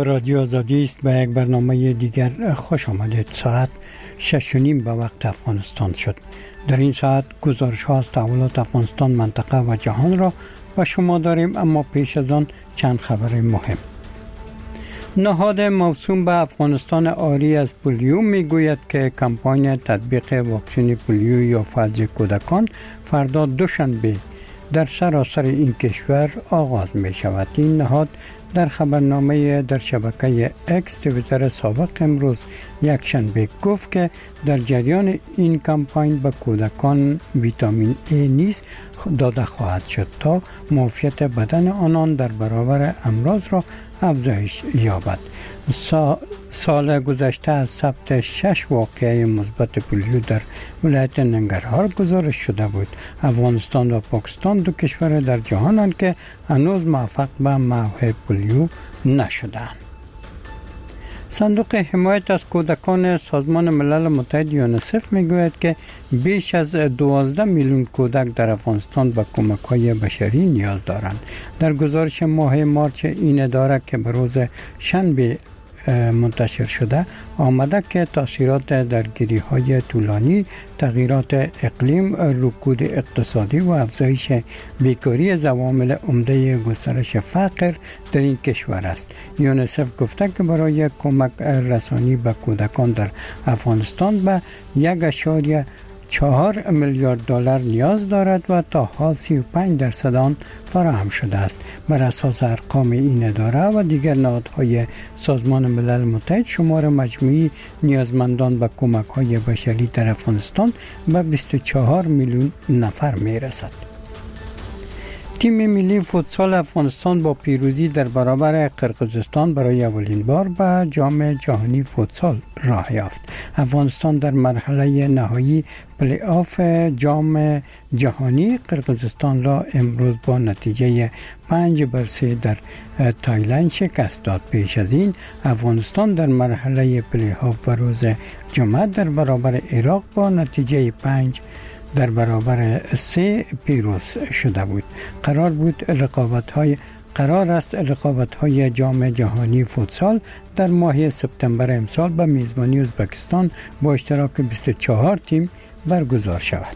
رادیو آزادی است. به یک برنامه دیگر خوش آمدید. ساعت 6:30 به وقت افغانستان شد. در این ساعت گزارش ها از تحولات افغانستان، منطقه و جهان را به شما داریم، اما پیش از آن چند خبر مهم. نهاد موسوم به افغانستان عاری از پولیو میگوید که کمپاین تطبیق واکسن پولیو یا فلج کودکان فردا دوشنبه در سراسر این کشور آغاز می شود. این نهاد در خبرنامه در شبکه اکس توییتر سابق امروز یکشنبه گفت که در جریان این کمپاین به کودکان ویتامین ای نیز داده خواهد شد تا معافیت بدن آنان در برابر امراض را افزایش یابد. سال گذشته از ثبت 6 واقعه مثبت پولیو در ولایت ننگرهار گزارش شده بود. افغانستان و پاکستان دو کشور در جهانند که هنوز موفق به محو پولیو نشدند. صندوق حمایت از کودکان سازمان ملل متحد یونیسف میگوید که بیش از 12 میلیون کودک در افغانستان به کمک‌های بشری نیاز دارند. در گزارش ماه مارچ این اداره که به روز شنبه منتشر شده آمده که تاثیرات درگیری‌های طولانی، تغییرات اقلیم، رکود اقتصادی و افزایش بیکاری از عوامل عمده گسترش فقر در این کشور است. یونیسف گفته که برای کمک رسانی به کودکان در افغانستان به 1.4 میلیارد دلار نیاز دارد و تا حال 35% آن فراهم شده است. بر اساس ارقام این اداره و دیگر نهادهای سازمان ملل متحد، شمار مجموعی نیازمندان به کمک‌های بشری در افغانستان به 24 میلیون نفر میرسد. تیم ملی فوتسال افغانستان با پیروزی در برابر قرقیزستان برای اولین بار به جام جهانی فوتسال راه یافت. افغانستان در مرحله نهایی پلی آف جام جهانی قرقیزستان را امروز با نتیجه 5-3 در تایلند شکست داد. پیش از این افغانستان در مرحله پلی آف روز جمعه در برابر عراق با نتیجه 5 در برابر 3 پیروز شده بود. قرار است رقابت‌های جام جهانی فوتسال در ماه سپتامبر امسال به میزبانی ازبکستان با اشتراک 24 تیم برگزار شود.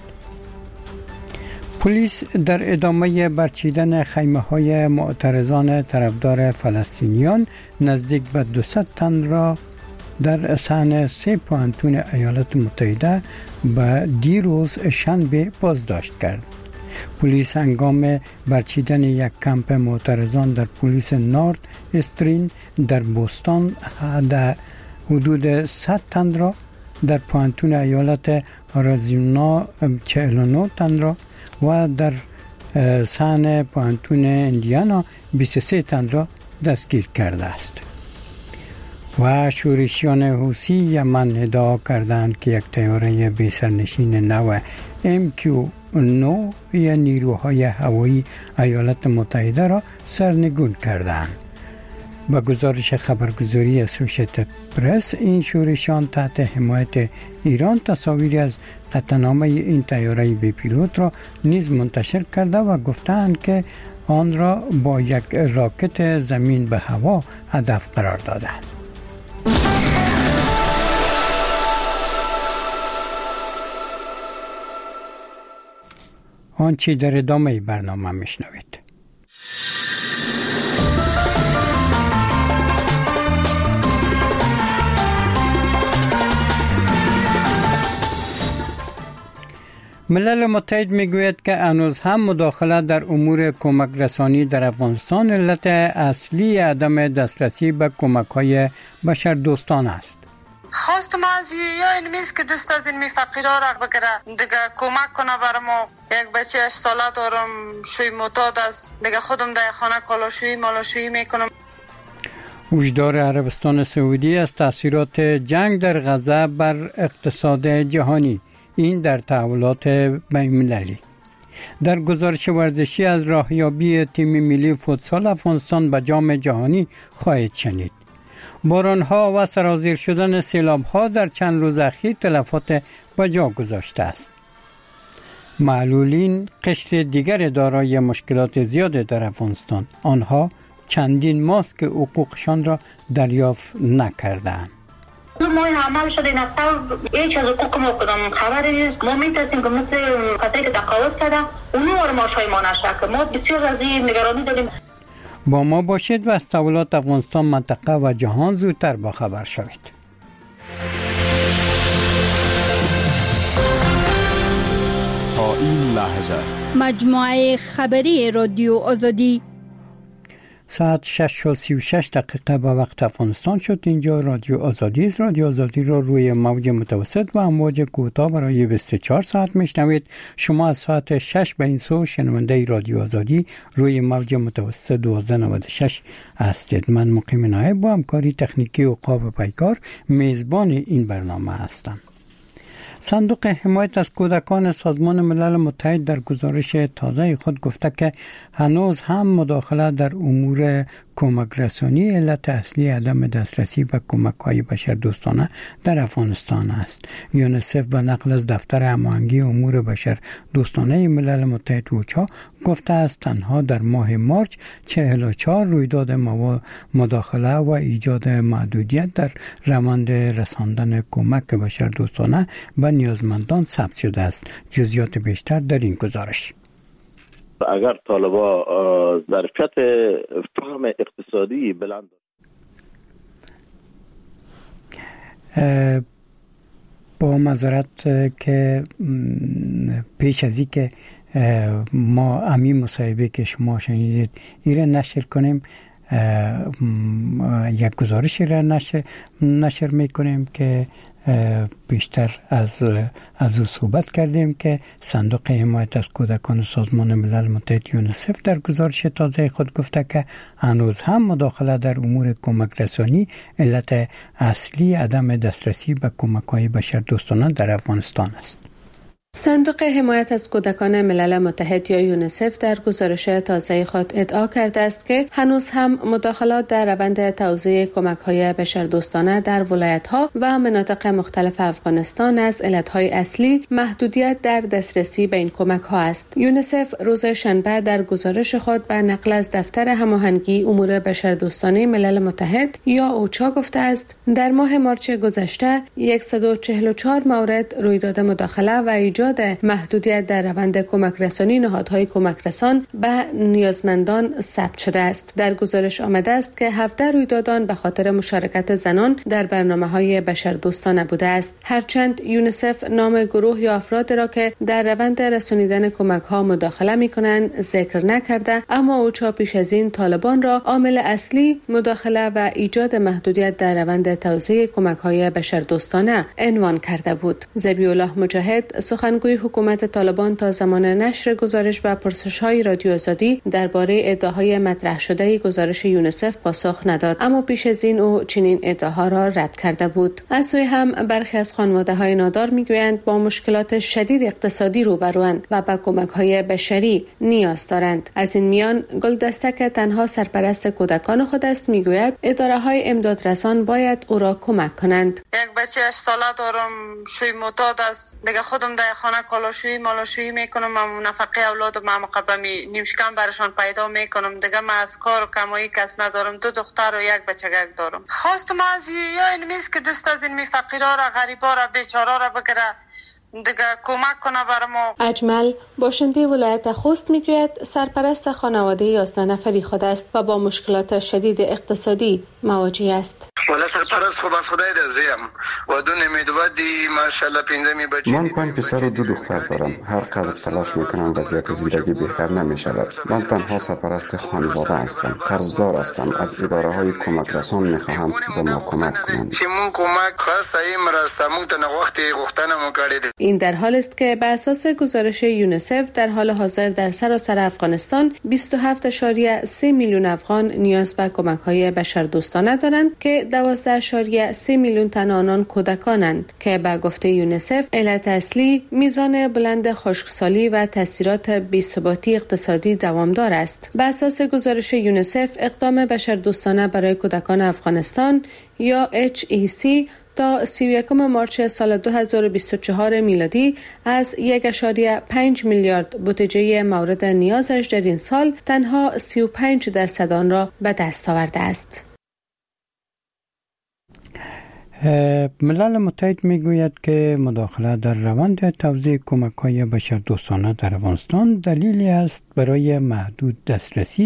پلیس در ادامه برچیدن خیمه‌های معترضان طرفدار فلسطینیان نزدیک به 200 تن را در صحن 3 پوانتون ایالات متحده به دیروز شنبه بازداشت کرد. پلیس هنگام برچیدن یک کمپ معترضان در پلیس نورد استرین در بوستون حدود 100 تن را، در پوانتون ایالت آریزونا 49 تن را و در صحن پوانتون ایندیانا 23 تن را دستگیر کرده است. و شورشیان حوثی یمن ادعا کردند که یک طیاره بی سرنشین نو MQ-9 یا نیروهای هوایی ایالات متحده را سرنگون کردند. با گزارش خبرگزاری اسوسییتد پرس، این شورشیان تحت حمایت ایران تصاویری از قطعنامه این طیاره بی پیلوت را نیز منتشر کرده و گفتند که آن را با یک راکت زمین به هوا هدف قرار دادند. آنچه در ادامه برنامه میشنوید. ملل متحد میگوید که هنوز هم مداخله در امور کمک رسانی در افغانستان علت اصلی عدم دسترسی به کمک‌های بشردوستان است. خواست ما از این میز که دست از این فقیرها را بگیره دیگه کمک کنه برای ما. یک بچه 8 ساله دارم، شوی معتاد است، دیگه خودم در خانه مالاشویی میکنم. وجدار عربستان سعودی از تاثیرات جنگ در غزه بر اقتصاد جهانی، این در تحولات بین‌المللی. در گزارش ورزشی از راهیابی تیم ملی فوتسال افغانستان به جام جهانی خواهید شنید. باران‌ها و سرازیر شدن سیلاب‌ها در چند روز اخیر تلفات به جا گذاشته است. معلولین قشر دیگر دارای مشکلات زیاد در افغانستان. آنها چندین ماست که حقوقشان را دریافت نکردند. ما عمل شده این اصلا هیچ از حقوق ما کدام خبری نیست. ما میترسیم که مثل کسایی که تقاعد کردن اونو ماشای ما نشه. ما بسیار از این نگرانی داریم. با ما باشید و از تحولات افغانستان، منطقه و جهان زودتر با خبر شوید. تا این لحظه مجموعه خبری رادیو آزادی ساعت 6:36 به وقت افغانستان شد. اینجا رادیو آزادی است. رادیو آزادی را روی موج متوسط و امواج کوتاه برای 24 ساعت میشنوید. شما از ساعت 6 به این سو شنونده رادیو آزادی روی موج متوسط 1296 هستید. من مقیم نایب با همکاری تکنیکی عقاب پیکار میزبان این برنامه هستم. صندوق حمایت از کودکان سازمان ملل متحد در گزارش تازه خود گفته که هنوز هم مداخله در امور کمک رسانی علت اصلی عدم دسترسی به کمک‌های بشردوستانه در افغانستان است. یونیسف به نقل از دفتر هماهنگی امور بشردوستانه ملل متحد اوچا گفته است تنها در ماه مارچ 44 رویداد مداخله و ایجاد محدودیت در روند رساندن کمک بشردوستانه به نیازمندان ثبت شده است. جزئیات بیشتر در این گزارش. اگر طالبا ظرفیت فهم اقتصادی بلند با معذرت که پیش از این که ما همین مصاحبه که شما شنیدید ایره نشر کنیم، یک گزارش را نشر میکنیم که بیشتر از او صحبت کردیم که صندوق حمایت از کودکان سازمان ملل متحد یونیسف در گزارش تازه خود گفته که هنوز هم مداخله در امور کمک رسانی علت اصلی عدم دسترسی به کمک‌های بشردوستانه در افغانستان است. صندوق حمایت از کودکان ملل متحد یا یونیسف در گزارش تازه خود ادعا کرده است که هنوز هم مداخلات در روند توزیع کمک‌های بشردوستانه در ولایت‌ها و مناطق مختلف افغانستان از علت‌های اصلی محدودیت در دسترسی به این کمک‌ها است. یونیسف روز شنبه در گزارش خود به نقل از دفتر هماهنگی امور بشردوستانه ملل متحد یا اوچا گفته است در ماه مارچ گذشته 144 مورد رویداد مداخله و ایجاد محدودیت در روند کمک رسانی نهادهای کمک رسان به نیازمندان ثبت شده است. در گزارش آمده است که 17 رویدادان به خاطر مشارکت زنان در برنامه‌های بشردوستانه بوده است. هرچند یونیسف نام گروه یا افراد را که در روند رسانیدن کمک‌ها مداخله می‌کنند ذکر نکرده، اما اوچا پیش از این طالبان را عامل اصلی مداخله و ایجاد محدودیت در روند توزیع کمک‌های بشردوستانه عنوان کرده بود. ذبیح‌الله مجاهد سخنگوی حکومت طالبان تا زمان نشر گزارش و پرسش‌های رادیو آزادی درباره ادعاهای مطرح شده گزارش یونیسف پاسخ نداد، اما پیش از این او چنین ادعاها را رد کرده بود. از سوی هم برخی از خانواده‌های نادار می‌گویند با مشکلات شدید اقتصادی روبروند و به کمک‌های بشری نیاز دارند. از این میان گلدسته که تنها سرپرست کودکان خود است می‌گوید اداره‌های امدادرسان باید او را کمک کنند. یک بچه 8 ساله دارم، شوی معتاد است. دیگه خودم در خانه کالاشویی میکنم، نفقه اولادم موقع نیمشکم برشان پیدا میکنم. دیگه من از کار و کمایی کس ندارم. 2 دختر و 1 بچگک دارم. خواستم از یا این میست که دست از این فقیرا را، غریبا را، بیچارا را بگیره، دیگه کمک کنه برام. اجمل باشنده ولایت خوست میگوید سرپرست خانواده 11 نفری خود است و با مشکلات شدید اقتصادی مواجه است. ولی سرپرست خوب از خدای رضایم و دو نمیدودی ماشاءالله 5 بچه. من 5 پسر و 2 دختر دارم. هر قدر تلاش میکنم وضعیت زندگی بهتر نمیشود. من تنها سرپرست خانواده هستم. قرضدار هستم. از اداره های کمک رسان میخواهم که به ما کمک کنند. چمون کمک خاصه مرستمون تن وقتی گفتنمو کردید. این در حال است که به اساس گزارش یونیسف در حال حاضر در سراسر افغانستان 27.3 میلیون افغان نیاز به کمک‌های بشردوستانه دارند که 12.3 میلیون تن آنان کودکانند که به گفته یونیسف علت اصلی میزان بلند خشکسالی و تاثیرات بی‌ثباتی اقتصادی دوامدار است. به اساس گزارش یونیسف اقدام بشردوستانه برای کودکان افغانستان یا HEC تا 31 مارس سال 2024 میلادی از 1.5 میلیارد بودجه مورد نیازش در این سال تنها 35% آن را به دست آورده است. ملل متحد میگوید که مداخله در روند توزیع کمک‌های بشردوستانه در افغانستان دلیلی است برای محدود دسترسی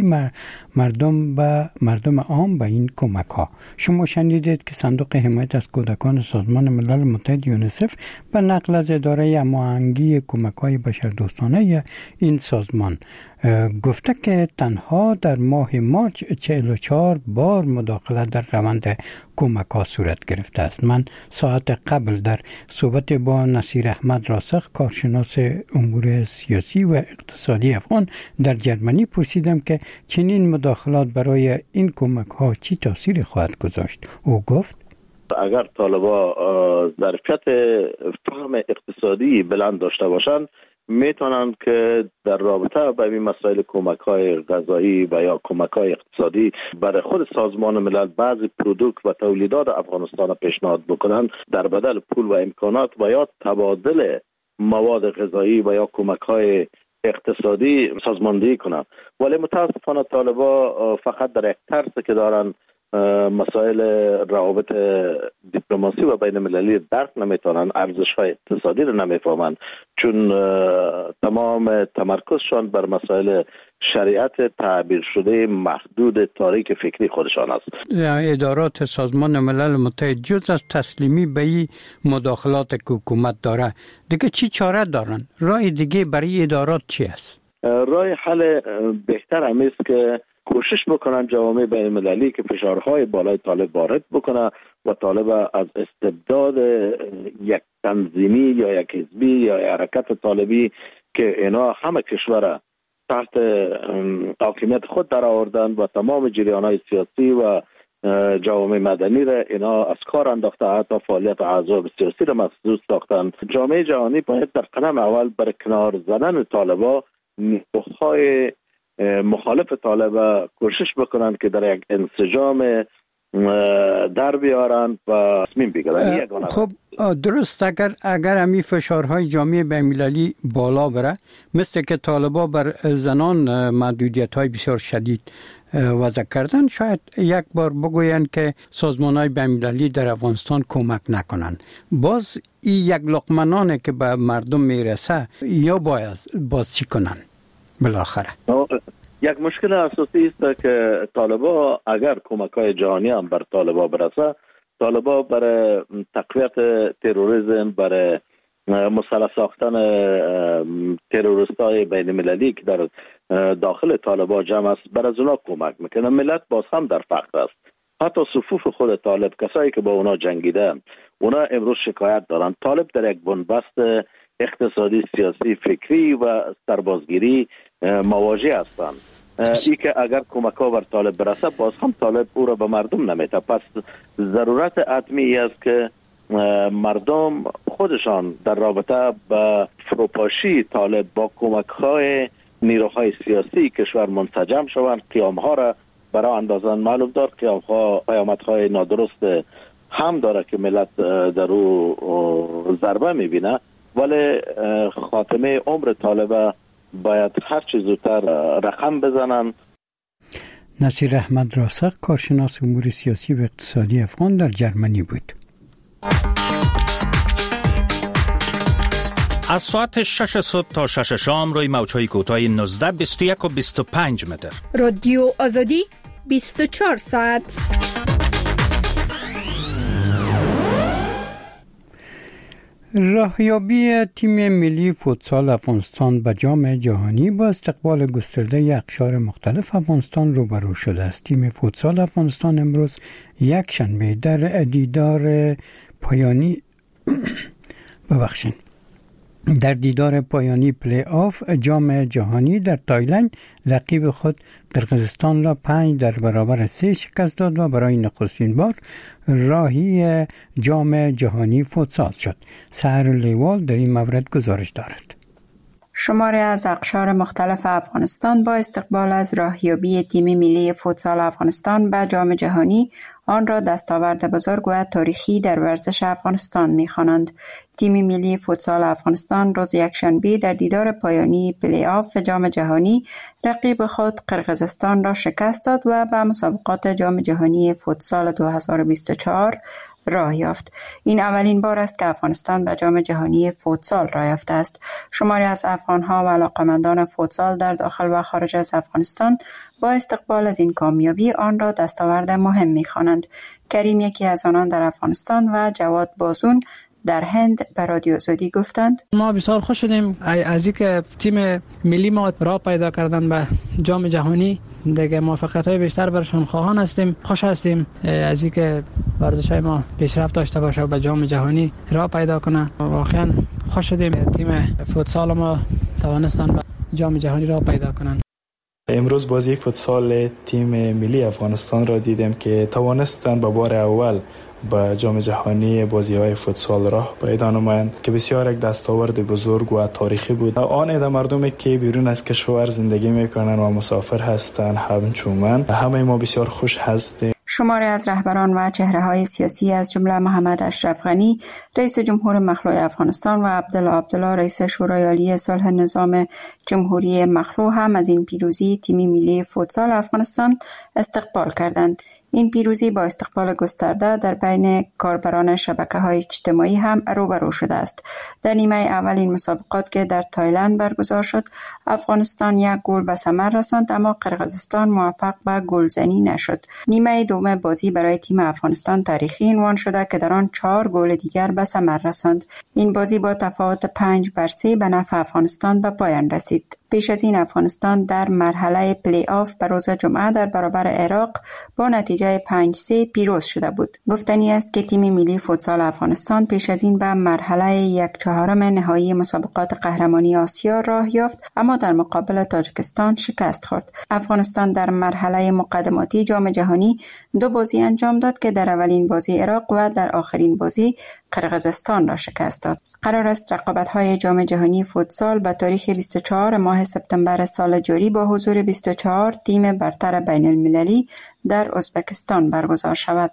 مردم عام به این کمک‌ها. شما شنیدید که صندوق حمایت از کودکان سازمان ملل متحد یونیسف به نقل از اداره هماهنگی کمک‌های بشردوستانه این سازمان گفته که تنها در ماه مارس 44 بار مداخله در روند کمک‌ها صورت گرفته است. من ساعت قبل در صحبت با نصیر احمد راسخ کارشناس امور سیاسی و اقتصادی افغان در جرمنی پرسیدم که چنین مداخلات برای این کمک‌ها چی تاثیر خواهد گذاشت. او گفت اگر طالبا ظرفیت فهم اقتصادی بلند داشته باشند میتونند که در رابطه با این مسائل کمک‌های غذایی و یا کمک‌های اقتصادی برای خود سازمان ملل بعضی پرودوکت و تولیدات افغانستان پیشنهاد بکنند در بدل پول و امکانات و یا تبادل مواد غذایی و یا کمک‌های اقتصادی سازماندهی کنند. ولی متاسفانه طالبا فقط در یک ترس که دارن مسائل روابط دیپلماسی و بین المللی درک نمیتونن، ارزش‌های اقتصادی رو نمیفهمن، چون تمام تمرکزشان بر مسائل شریعت تعبیر شده محدود تاریک فکری خودشان است. ادارات سازمان ملل متحد جز از تسلیمی به این مداخلات که حکومت داره دیگه چی چاره دارن؟ راه دیگه برای ادارات چی است؟ راه حل بهتر است که کوشش بکنن جوامع بین المللی که فشارهای بالای طالب وارد بکنه و طالب از استبداد یک تنظیمی یا یک حزبی یا حرکت طالبی که اینا همه کشور تحت حاکمیت خود در آوردن و تمام جریان‌های سیاسی و جوامع مدنی را اینا از کار انداخته، حتی فعالیت احزاب سیاسی را مسدود ساختن. جامعه جهانی باید در قدم اول برای کنار زدن طالبا نیروهای مخالف طالب کوشش بکنن که در یک انسجام در بیارن و تصمیم بگیرن. خب درست، اگر همی فشارهای جامعه بین‌المللی بالا بره، مثل که طالبا بر زنان محدودیت‌های بسیار شدید وضع کردن، شاید یک بار بگوین که سازمان‌های بین‌المللی در افغانستان کمک نکنن. باز این یک لقمه که به مردم میرسه یا باز چی کنن بالاخره؟ یک مشکل اساسی است که طالبا اگر کمک‌های جهانی هم بر طالبا برسه، طالبا برای تقویت تروریسم، برای مسلح ساختن تروریستای بین المللی که در داخل طالبا جمع است، بر از اونا کمک میکنه. ملت باز هم در فقر است. حتی صفوف خود طالب، کسایی که با اونا جنگیدن، اونا امروز شکایت دارن. طالب در یک بنبست اقتصادی، سیاسی، فکری و سربازگیری مواجه هستند. ای که اگر کمک ها بر طالب برسه، باز هم طالب او را به مردم نمیده. پس ضرورت حتمی است که مردم خودشان در رابطه با فروپاشی طالب با کمک های نیروهای سیاسی کشور منسجم شوند، قیام ها را برای اندازان معلوم دار، قیام ها پیامد های نادرست هم داره که ملت در او ضربه میبینه، ولی خاتمه عمر طالب باید هر چه زودتر رقم بزنن. نصیر احمد راسخ کارشناس امور سیاسی و اقتصادی افغان در جرمنی بود. از ساعت 6 صبح تا 6 شام روی موج‌های کوتاه 19، 21 و 25 متر. رادیو آزادی 24 ساعت. راهیابی تیم ملی فوتسال افغانستان به جام جهانی با استقبال گسترده اقشار مختلف افغانستان روبرو شده است. تیم فوتسال افغانستان امروز یک شنبه در دیدار پایانی پلی آف جام جهانی در تایلند رقیب خود قرقیزستان را 5 در برابر 3 شکست داد و برای نخستین بار راهی جام جهانی فوتسال شد. سحر لیوال در این مورد گزارش دارد. شماری از اقشار مختلف افغانستان با استقبال از راهیابی تیم ملی فوتسال افغانستان به جام جهانی آن را دستاورد بزرگ و تاریخی در ورزش افغانستان می‌خوانند. تیم ملی فوتسال افغانستان روز یکشنبه در دیدار پایانی پلی آف جام جهانی رقیب خود قرقیزستان را شکست داد و به مسابقات جام جهانی فوتسال 2024 راه یافت. این اولین بار است که افغانستان به جام جهانی فوتسال راه یافته است. شماری از افغان‌ها و علاقه‌مندان فوتسال در داخل و خارج از افغانستان با استقبال از این کامیابی آن را دستاورد مهم می‌خوانند. کریم یکی از آنان در افغانستان و جواد بازون در هند به رادیو آزادی گفتند ما بسیار خوش شدیم از اینکه تیم ملی ما راه پیدا کردن به جام جهانی. دیگه موفقیت‌های بیشتر برشان خواهان هستیم. خوش هستیم از اینکه ورزش‌های ما پیشرفت داشته باشه و به جام جهانی راه پیدا کنه. واقعا خوش شدیم تیم فوتسال ما توانستن به جام جهانی راه پیدا کنن. امروز بازی فوتسال تیم ملی افغانستان را دیدیم که توانستند به بار اول به جام جهانی بازی‌های فوتسال راه پیدا نمایند که بسیار یک دستاورد بزرگ و تاریخی بود. آن عده مردمی که بیرون از کشور زندگی میکنند و مسافر هستند همچون من، همه ما بسیار خوش هستیم. شماری از رهبران و چهره‌های سیاسی از جمله محمد اشرف غنی رئیس جمهور مخلوع افغانستان و عبدالله رئیس شورای عالی صلح نظام جمهوری مخلوع هم از این پیروزی تیم ملی فوتسال افغانستان استقبال کردند. این پیروزی با استقبال گسترده در بین کاربران شبکه‌های اجتماعی هم روبرو شده است. در نیمه اول این مسابقات که در تایلند برگزار شد، افغانستان 1 گل به ثمر رساند اما قرقیزستان موفق به گلزنی نشد. نیمه دوم بازی برای تیم افغانستان تاریخی عنوان شده که در آن 4 گل دیگر به ثمر رساند. این بازی با تفاوت 5-3 به نفع افغانستان به پایان رسید. پیش از این افغانستان در مرحله پلی آف به روز جمعه در برابر عراق با نتیجه 5-3 پیروز شده بود. گفتنی است که تیم ملی فوتسال افغانستان پیش از این به مرحله 1/4 نهایی مسابقات قهرمانی آسیا راه یافت اما در مقابل تاجیکستان شکست خورد. افغانستان در مرحله مقدماتی جام جهانی 2 بازی انجام داد که در اولین بازی عراق و در آخرین بازی قرقیزستان را شکست داد. قرار است رقابت‌های جام جهانی فوتسال به تاریخ 24 ماه سپتامبر سال جاری با حضور 24 تیم برتر بین المللی در ازبکستان برگزار شود.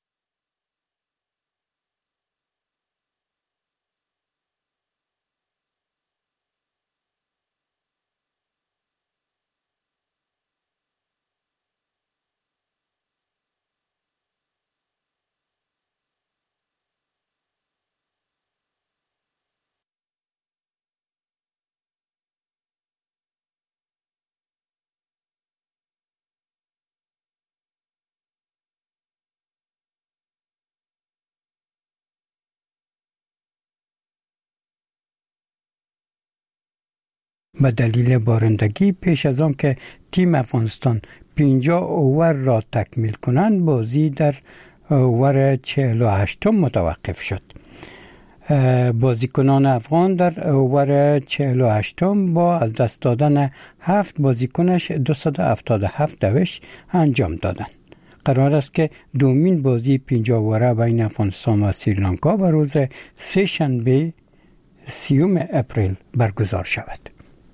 به دلیل بارندگی پیش از آن که تیم افغانستان 50 اوور را تکمیل کنند بازی در اوور 48 متوقف شد. بازیکنان افغان در اوور 48 با از دست دادن 7 بازیکنش 277 دوش انجام دادند. قرار است که دومین بازی 50 اوره بین افغانستان و سریلانکا به روز سه شنبه 30 اپریل برگزار شود.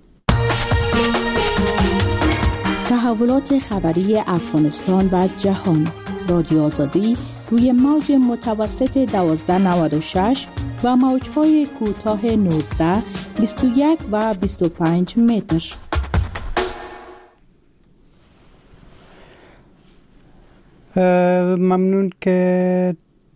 تحولات خبری افغانستان و جهان. رادیو آزادی روی موج متوسط 1296 و موج‌های کوتاه 19، 21 و 25 متر. ممنون که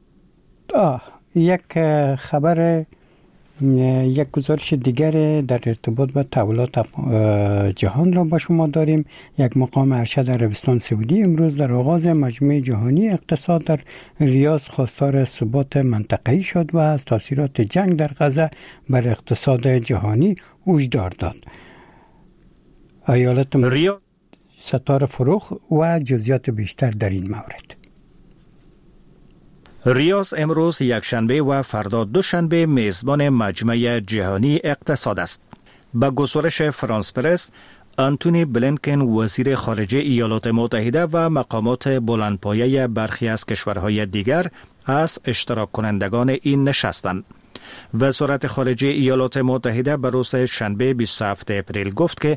یک خبر یک گزارش دیگر در ارتباط با تحولات جهان را با شما داریم. یک مقام ارشد عربستان سعودی امروز در آغاز مجمع جهانی اقتصاد در ریاض خواستار ثبات منطقه‌ای شد و از تاثیرات جنگ در غزه بر اقتصاد جهانی هشدار داد. ایالات متحده ستاره فروخ و جزئیات بیشتر در این مورد. ریاض امروز یکشنبه و فردا دوشنبه میزبان مجمع جهانی اقتصاد است. با گزارش فرانس پرس، آنتونی بلینکن وزیر خارجه ایالات متحده و مقامات بلندپایه برخی از کشورهای دیگر از اشتراک کنندگان این نشستند. وزارت خارجه ایالات متحده به روز شنبه 27 اپریل گفت که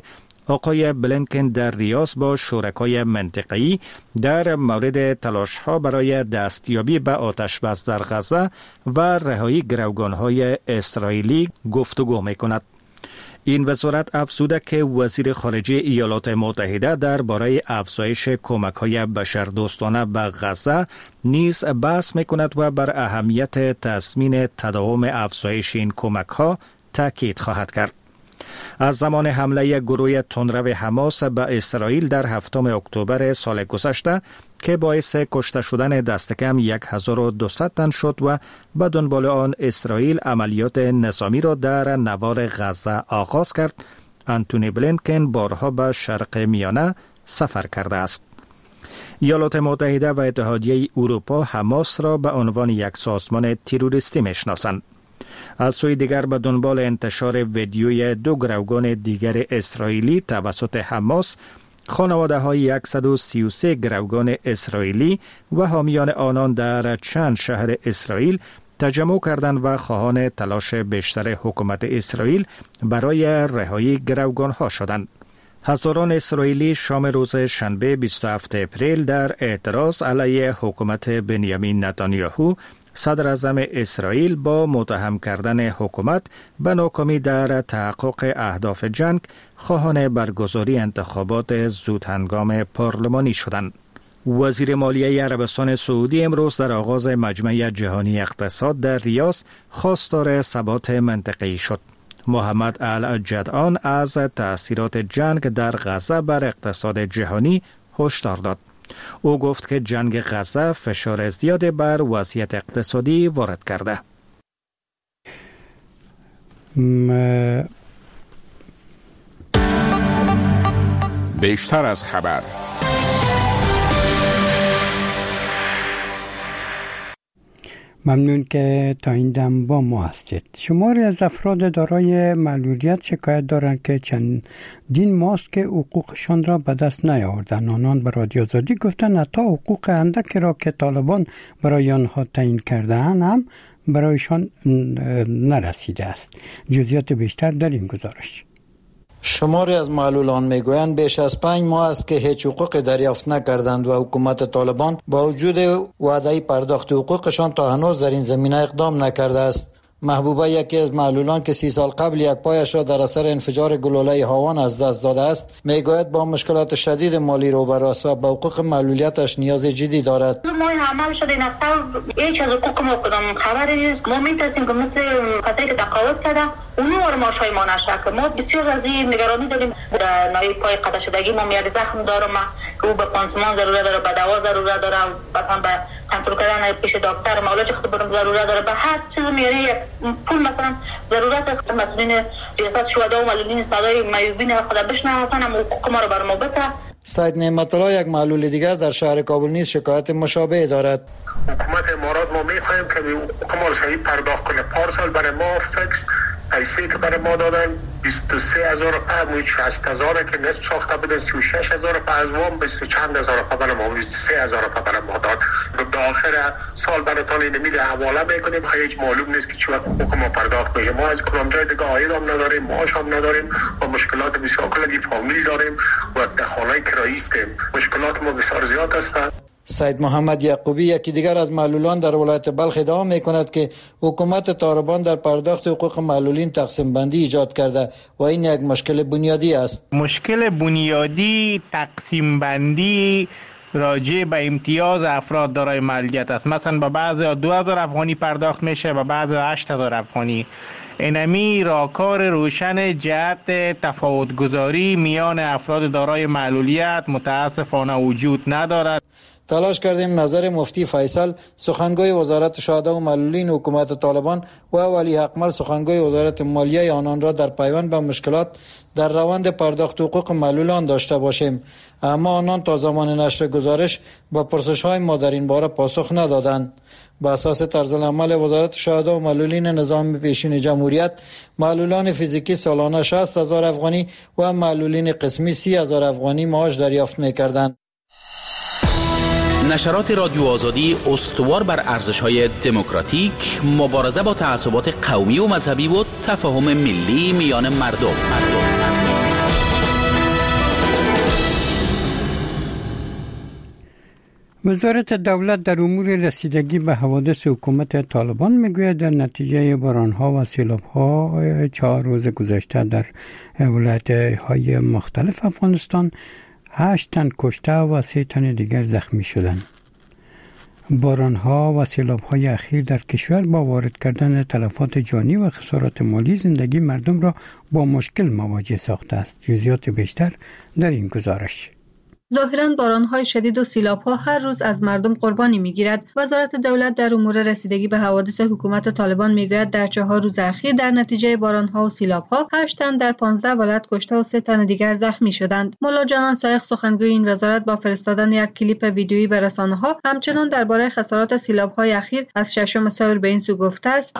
آقای بلینکن در ریاض با شرکای منطقه‌ای در مورد تلاش‌ها برای دستیابی به آتش‌بس در غزه و رهایی گروگان‌های اسرائیلی گفتگو می‌کند. این وزارت افزوده که وزیر خارجه ایالات متحده درباره افزایش کمک‌های بشردوستانه به غزه نیز بحث می‌کند و بر اهمیت تضمین تداوم افزایش این کمک‌ها تاکید خواهد کرد. از زمان حمله گروه تندرو حماس به اسرائیل در 7 اکتبر سال گذشته که باعث کشته شدن دست کم 1200 تن شد و به دنبال آن اسرائیل عملیات نظامی را در نوار غزه آغاز کرد، آنتونی بلینکن بارها به شرق میانه سفر کرده است. ایالات متحده و اتحادیه اروپا حماس را به عنوان یک سازمان تروریستی میشناسند. از سوی دیگر به دنبال انتشار ویدیوی 2 گروگان دیگر اسرائیلی توسط حماس، خانواده های 133 گروگان اسرائیلی و حامیان آنان در چند شهر اسرائیل تجمع کردند و خواهان تلاش بیشتر حکومت اسرائیل برای رهایی گروگان ها شدند. هزاران اسرائیلی شام روز شنبه 27 اپریل در اعتراض علیه حکومت بنیامین نتانیاهو صدر اعظم اسرائیل با متهم کردن حکومت به ناکامی در تحقق اهداف جنگ خواهان برگزاری انتخابات زودهنگام پارلمانی شدند. وزیر مالیه عربستان سعودی امروز در آغاز مجمع جهانی اقتصاد در ریاض خواستار ثبات منطقه‌ای شد. محمد الجدعان از تأثیرات جنگ در غزه بر اقتصاد جهانی هشدار داد. او گفت که جنگ غزه فشار زیاد بر وضعیت اقتصادی وارد کرده. بیشتر از خبر. ممنون که تا این دم با ما هستید. شماری از افراد دارای معلولیت شکایت دارند که چندین ماست که حقوقشان را به دست نیاوردند. آنان به رادیو آزادی گفتند حتی حقوق اندکی را که طالبان برای آنها تعیین کرده‌اند هم برایشان نرسیده است. جزئیات بیشتر در این گزارش. شماری از معلولان میگویند بیش از 5 ماه است که هیچ حقوق دریافت نکردند و حکومت طالبان با وجود وعده پرداخت حقوقشان تا هنوز در این زمینه اقدام نکرده است. محبوبه یکی از معلولان که 30 سال قبل یک پایش را در اثر انفجار گلوله هاوان از دست داده است میگوید با مشکلات شدید مالی روبرو است و به حقوق معلولیتش نیاز جدی دارد. ما عمل شده نسل هیچ از حقوق ما کدام خبری نیست. ما میترسیم که مثل کسایی که تقاعد کرده اونو رو ماشای ما نشه. ما بسیار از این نگرانی داریم. در ناحیه پای قطع شدگی ما یک زخم دارم که او به پانسمان ضرورت داره، به دوا ضرورت داره، مثلا به کنترل کردن پیش دکتر معالجه خودم ضرورت داره، به هر چیز میاری پول مثلا ضرورت. مسئولین ریاست شهدا و معلولین صدای میوبین خدا بشناسن هم حقوق ما رو بر ما بده. سید نعمت الله یک معلول دیگر در شهر کابل نیز شکایت مشابه دارد. حکومت امارات ما میخوایم که حقوق ما رو صحیح پرداخت کنه. پارسال برای ما فکس پیسه که برای ما دادن 23,000 روپیه، 60,000 که نصف ساخته بودن، 36,000 روپیه از وام، 20 چند هزار روپیه برای ما، 23,000 روپیه برای ما داد. به آخر سال براتون این میل حواله میکنیم، هیچ معلوم نیست که چی وقت حقوق ما پرداخت میشه. ما از کدام جای دیگه عاید هم نداریم، معاش هم نداریم و مشکلات بسیار کلگی فامیل داریم و در خانه کرایی هستیم. مشکلات ما بسیار زیاد هست. سید محمد یعقوبی یکی دیگر از معلولان در ولایت بلخ ادعا میکند که حکومت طالبان در پرداخت حقوق معلولین تقسیم بندی ایجاد کرده و این یک مشکل بنیادی است. مشکل بنیادی تقسیم بندی راجع به امتیاز افراد دارای معلولیت است. مثلا به بعضی 2000 افغانی پرداخت میشه، به بعضی 8000 افغانی. اینمی راهکار روشن جهت تفاوت‌گذاری میان افراد دارای معلولیت متاسفانه وجود ندارد. تلاش کردیم نظر مفتی فیصل سخنگوی وزارت شهدا و معلولین حکومت طالبان و ولی حقمل سخنگوی وزارت مالیه آنان را در پیوند به مشکلات در روند پرداخت حقوق معلولان داشته باشیم، اما آنان تا زمان نشر گزارش با پرسش‌های ما در این باره پاسخ ندادند. با اساس طرزالعمل وزارت شهدا و معلولین نظام پیشین جمهوریت، معلولان فیزیکی سالانه 60,000 افغانی و معلولین قسمی 30,000 افغانی معاش دریافت می‌کردند. نشرات رادیو آزادی استوار بر ارزش‌های دموکراتیک، مبارزه با تعصبات قومی و مذهبی و تفاهم ملی میان مردم. وزارت دولت در امور رسیدگی به حوادث حکومت طالبان میگوید در نتیجه بارانها و سیلاب‌ها 4 روز گذشته در ولایت‌های مختلف افغانستان 8 تن کشته و 3 تن دیگر زخمی شدند. بارانها و سیلاب‌های اخیر در کشور با وارد کردن تلفات جانی و خسارات مالی زندگی مردم را با مشکل مواجه ساخته است. جزئیات بیشتر در این گزارش. ظاهراً باران‌های شدید و سیلاب‌ها هر روز از مردم قربانی می‌گیرد. وزارت دولت در امور رسیدگی به حوادث حکومت طالبان می‌گوید در 4 روز اخیر در نتیجه باران‌ها و سیلاب‌ها 8 تن در 15 ولایت کشته و 3 تن دیگر زخمی شدند. مولا جانان سایق سخنگوی این وزارت با فرستادن یک کلیپ ویدیویی به رسانه‌ها همچنین درباره خسارات سیلاب‌های اخیر از 6 سپتامبر به این سو گفته است: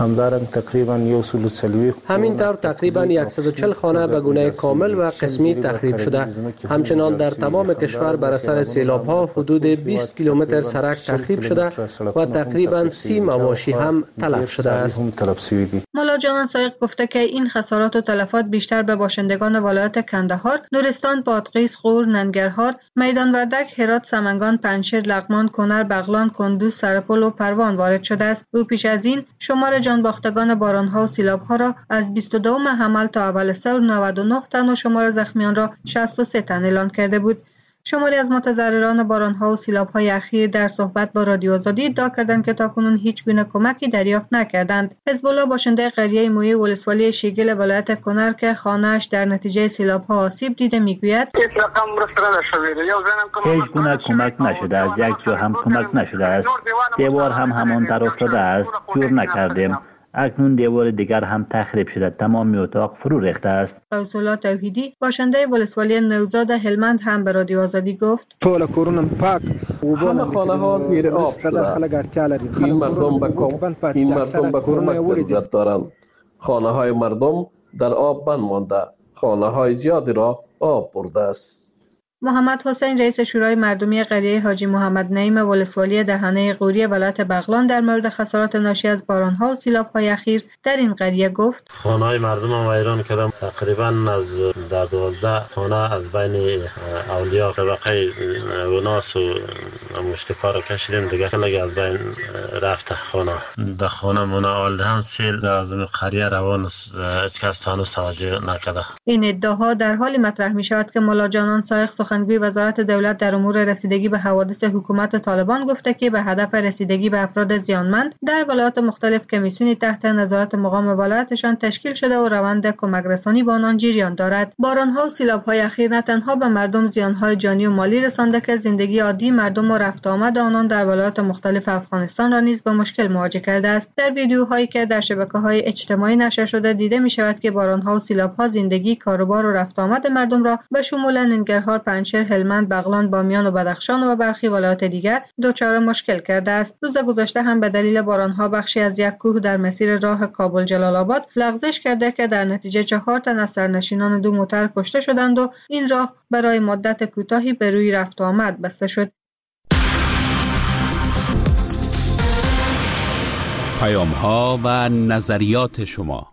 همین طور تقریباً 140 خانه به گونه کامل و قسمی تخریب شده. همچنین در تمام کشور بر اثر سیلاب‌ها حدود 20 کیلومتر سرک تخریب شده و تقریباً 30 مواشی هم تلف شده است. مولا جانان سایق گفته که این خسارات و تلفات بیشتر به باشندگان ولایت کندهار، نورستان، بادغیس، غور، ننگرهار، میدان وردک، هرات، سمنگان، پنجشیر، لغمان، کنر، بغلان، کندوز، سرپل و پروان وارد شده است. او پیش از این شمار جانباختگان باران‌ها و سیلاب‌ها را از 22 حمل تا اول سور 99 تن و شمار زخمیان را 63 تن اعلام کرده بود. شماری از متضرران باران‌ها و سیلاب‌های اخیر در صحبت با رادیو آزادی ادعا کردند که تاکنون هیچ گونه کمکی دریافت نکردند. حزب الله باشنده قریه مویی ولسوالی شیگل ولایت کنر که خانه‌اش در نتیجه سیلاب‌ها آسیب دیده میگوید: هیچ گونه کمک نشده است، یک جا هم کمک نشده است. دیوار هم همان طرف افتاده است، جور نکردیم. اکنون دیوار دیگر هم تخریب شده، تمام اتاق فرو ریخته است. غوث الله توحیدی باشنده ولسوالی نوزاد هلمند هم به رادیو آزادی گفت: ټول کورونه پاک، همه خانه‌ها زیر آب شده. خلک اړتیا لري. این مردم به کمک ضرورت دارند. خانه‌های مردم در آب بند مانده، خانه‌های زیادی را آب برده است. محمد حسین رئیس شورای مردمی قریه حاجی محمد نعیم ولسوالی دهنه قوری ولایت بغلان در مورد خسارات ناشی از باران‌ها و سیلاب‌های اخیر در این قریه گفت: خانه‌های مردم هم ویران کردم. تقریباً از در 12 خانه از بین اولیا طبقه وناس و مشتکار کشیدیم دیگه، خیلی از بین رفته خانه. در خانه مناول هم سیل از قریه روان است، هیچ کس هنوز توجه نکرده. این ادعاها در حالی مطرح می‌شود که مولا جانان سایق سخنگوی وزارت دولت در امور رسیدگی به حوادث حکومت طالبان گفته که به هدف رسیدگی به افراد زیانمند در ولایات مختلف کمیسیونی تحت نظارت مقام ولایتشان تشکیل شده و روند کمک رسانی به آنان جریان دارد. باران‌ها و سیلاب‌های اخیر نه تنها به مردم زیان‌های جانی و مالی رسانده که زندگی عادی مردم و رفت آمد آنان در ولایات مختلف افغانستان را نیز به مشکل مواجه کرده است. در ویدیوهایی که در شبکه‌های اجتماعی نشر شده دیده می‌شود که باران‌ها و سیلاب‌ها زندگی، کاروبار و رفت آمد مردم را به شمول ننگرهار، پنجشیر، هلمند، بغلان، بامیان و بدخشان و برخی ولایات دیگر دچار مشکل کرده است. روز گذشته هم به دلیل باران‌ها بخشی از یک کوه در مسیر راه کابل جلال آباد لغزش کرده که در نتیجه 4 تن از سرنشینان 2 موتر کشته شدند و این راه برای مدت کوتاهی به روی رفت و آمد بسته شد. پیام‌ها و نظریات شما.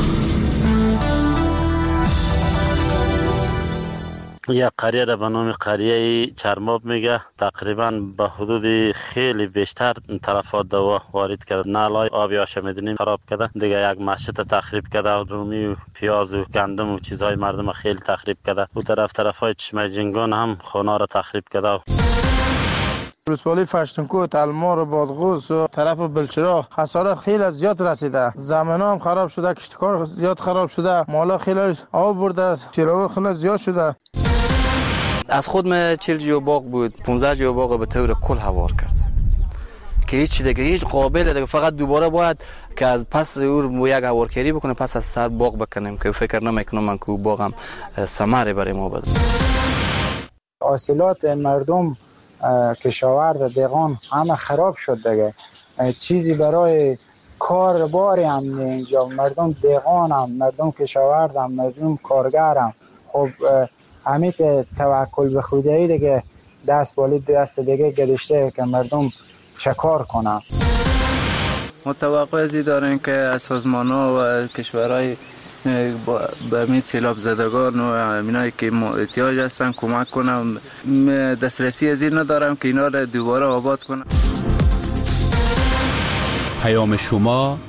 یک قریه را به نام قریه چرماب میگه، تقریبا به حدود خیلی بیشتر تلفات دوا وارد کرد. نالای آبی آش میدونیم خراب کرده، دیگه یک مسجد تخریب کرده، رومی و پیاز و گندم و چیزهای مردم خیلی تخریب کرده. او طرفای چشمه جنگان هم خانه را تخریب کرده. ولسوالی فشتونکو، تلمار، بادغوس و طرف بلچرا خسارات خیلی زیاد رسیده. زمین‌ها هم خراب شده، کشتکار زیاد خراب شده، مالا خیلی آب برده، چراغ خیلی زیاد شده. از خود من 40 جیو باغ بود، 15 جیو باغ به طور کل هوار کرد که هیچ قابل دیگه، فقط دوباره باید که از پس او یک هوارکاری بکنه، پس از سر باغ بکنیم که فکر نمیکنم من که باغم ثمره برای ما بده. حاصلات مردم، کشاورز، دهقان همه خراب شد دیگه. چیزی برای کار باری هم اینجا، مردم دهقان هم، مردم کشاورز هم، مردم کارگر هم. خب همین توکل به خدایی دیگه دست بالی دست دیگه گذاشته که مردم چه کار کنن. متوقع ازی داریم که از سازمان‌ها و کشورهای به می سیلاب زدگان و اینایی که احتیاج هستن کمک کنم. دسترسی از این ندارم که اینا را دوباره آباد کنم. پیام شما